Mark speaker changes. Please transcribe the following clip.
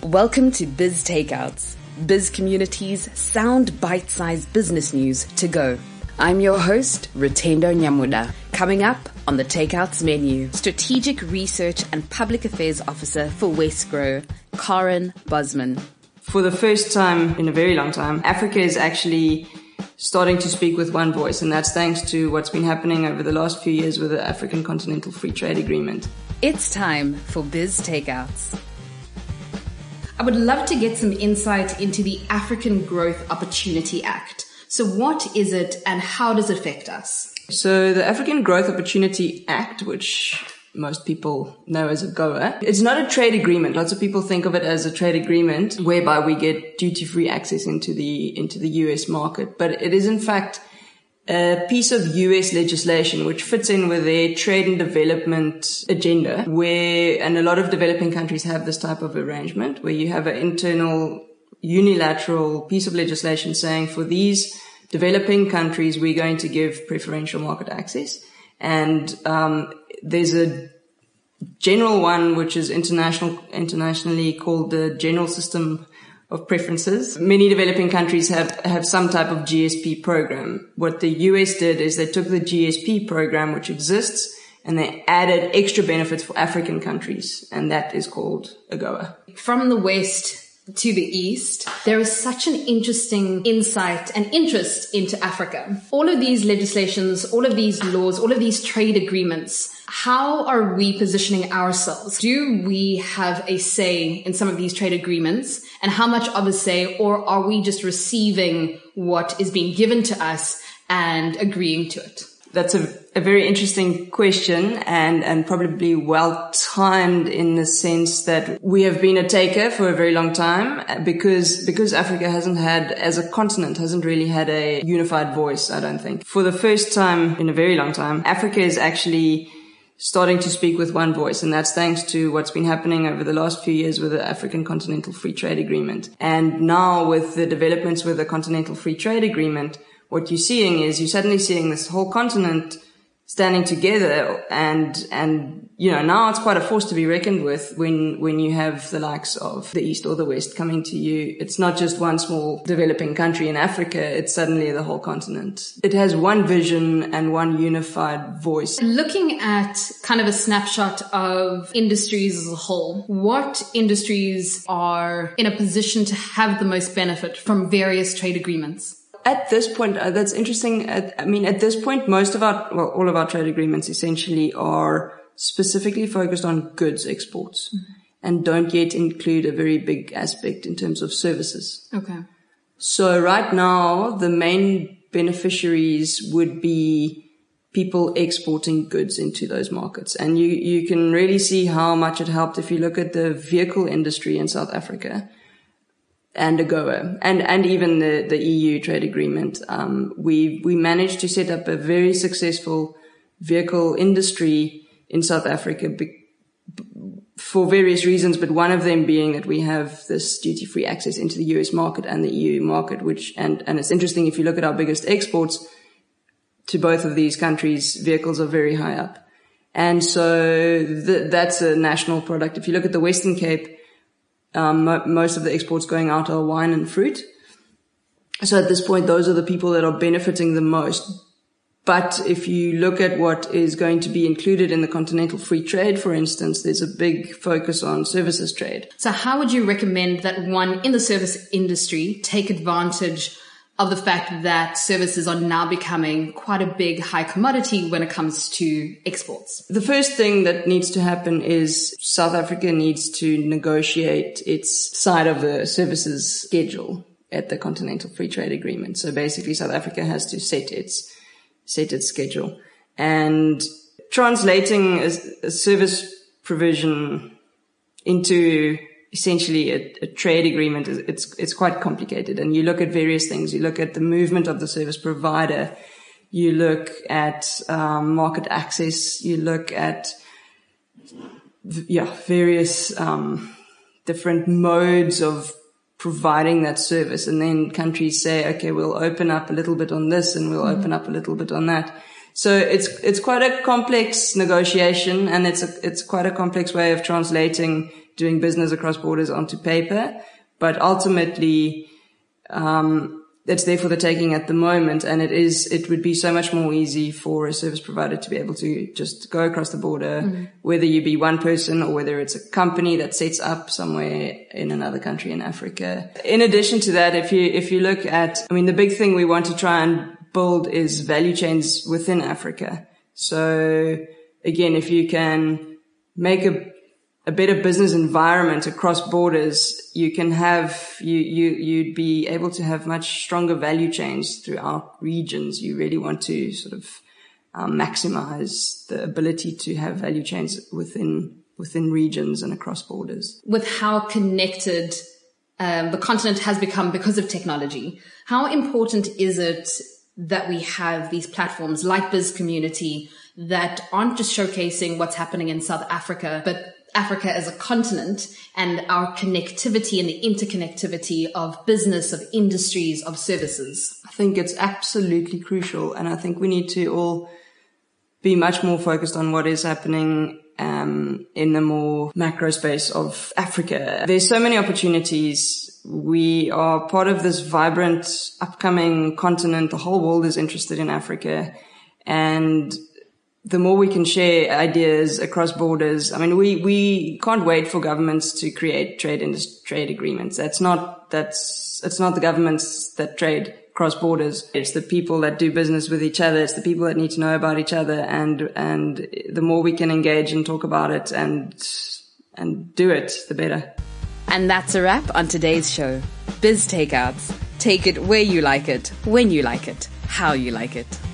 Speaker 1: Welcome to Biz Takeouts, Biz Community's sound bite-sized business news to go. I'm your host, Rutendo Nyamuda. Coming up on the Takeouts menu, Strategic Research and Public Affairs Officer for Westgrow, Karen Bosman.
Speaker 2: For the first time in a very long time, Africa is actually starting to speak with one voice, and that's thanks to what's been happening over the last few years with the African Continental Free Trade Agreement.
Speaker 1: It's time for Biz Takeouts.
Speaker 3: I would love to get some insight into the African Growth Opportunity Act. So what is it and how does it affect us?
Speaker 2: So the African Growth Opportunity Act, which most people know as AGOA, it's not a trade agreement. Lots of people think of it as a trade agreement whereby we get duty-free access into the US market. But it is in fact a piece of US legislation which fits in with their trade and development agenda, and a lot of developing countries have this type of arrangement where you have an internal unilateral piece of legislation saying for these developing countries, we're going to give preferential market access. And there's a general one which is internationally called the General System of Preferences. Many developing countries have some type of GSP program. What the US did is they took the GSP program, which exists, and they added extra benefits for African countries, and that is called AGOA.
Speaker 3: From the West to the East, there is such an interesting insight and interest into Africa. All of these legislations, all of these laws, all of these trade agreements, how are we positioning ourselves? Do we have a say in some of these trade agreements? And how much of a say, or are we just receiving what is being given to us and agreeing to it?
Speaker 2: That's a very interesting question and probably well timed in the sense that we have been a taker for a very long time because Africa as a continent hasn't really had a unified voice, I don't think. For the first time in a very long time, Africa is actually starting to speak with one voice, and that's thanks to what's been happening over the last few years with the African Continental Free Trade Agreement. And now with the developments with the Continental Free Trade Agreement, what you're suddenly seeing this whole continent standing together and now it's quite a force to be reckoned with when you have the likes of the East or the West coming to you. It's not just one small developing country in Africa, it's suddenly the whole continent. It has one vision and one unified voice.
Speaker 3: Looking at kind of a snapshot of industries as a whole, what industries are in a position to have the most benefit from various trade agreements?
Speaker 2: At this point, that's interesting. At this point, all of our trade agreements essentially are specifically focused on goods exports and don't yet include a very big aspect in terms of services.
Speaker 3: Okay.
Speaker 2: So right now, the main beneficiaries would be people exporting goods into those markets. And you can really see how much it helped if you look at the vehicle industry in South Africa. And AGOA, and even the EU trade agreement. We managed to set up a very successful vehicle industry in South Africa for various reasons, but one of them being that we have this duty-free access into the US market and the EU market, and it's interesting if you look at our biggest exports to both of these countries, vehicles are very high up. And so that's a national product. If you look at the Western Cape, most of the exports going out are wine and fruit. So at this point, those are the people that are benefiting the most. But if you look at what is going to be included in the Continental Free Trade, for instance, there's a big focus on services trade.
Speaker 3: So how would you recommend that one in the service industry take advantage of the fact that services are now becoming quite a big high commodity when it comes to exports?
Speaker 2: The first thing that needs to happen is South Africa needs to negotiate its side of the services schedule at the Continental Free Trade Agreement. So basically South Africa has to set its schedule. And translating a service provision into essentially a trade agreement, it's quite complicated. And you look at various things. You look at the movement of the service provider. You look at market access. You look at various different modes of providing that service. And then countries say, okay, we'll open up a little bit on this and we'll open up a little bit on that. So it's quite a complex negotiation, and it's quite a complex way of translating doing business across borders onto paper, but ultimately, it's there for the taking at the moment, and it would be so much more easy for a service provider to be able to just go across the border, whether you be one person or whether it's a company that sets up somewhere in another country in Africa. In addition to that, if you look at, the big thing we want to try and build is value chains within Africa. So again, if you can make a better business environment across borders, you can you'd be able to have much stronger value chains throughout regions. You really want to sort of maximize the ability to have value chains within regions and across borders.
Speaker 3: With how connected the continent has become because of technology, how important is it that we have these platforms like Biz Community that aren't just showcasing what's happening in South Africa, but Africa as a continent and our connectivity and the interconnectivity of business, of industries, of services?
Speaker 2: I think it's absolutely crucial. And I think we need to all be much more focused on what is happening in the more macro space of Africa. There's so many opportunities. We are part of this vibrant upcoming continent. The whole world is interested in Africa, and the more we can share ideas across borders, we can't wait for governments to create trade agreements. It's not the governments that trade cross borders. It's the people that do business with each other. It's the people that need to know about each other. And the more we can engage and talk about it and do it, the better.
Speaker 1: And that's a wrap on today's show. Biz Takeouts. Take it where you like it, when you like it, how you like it.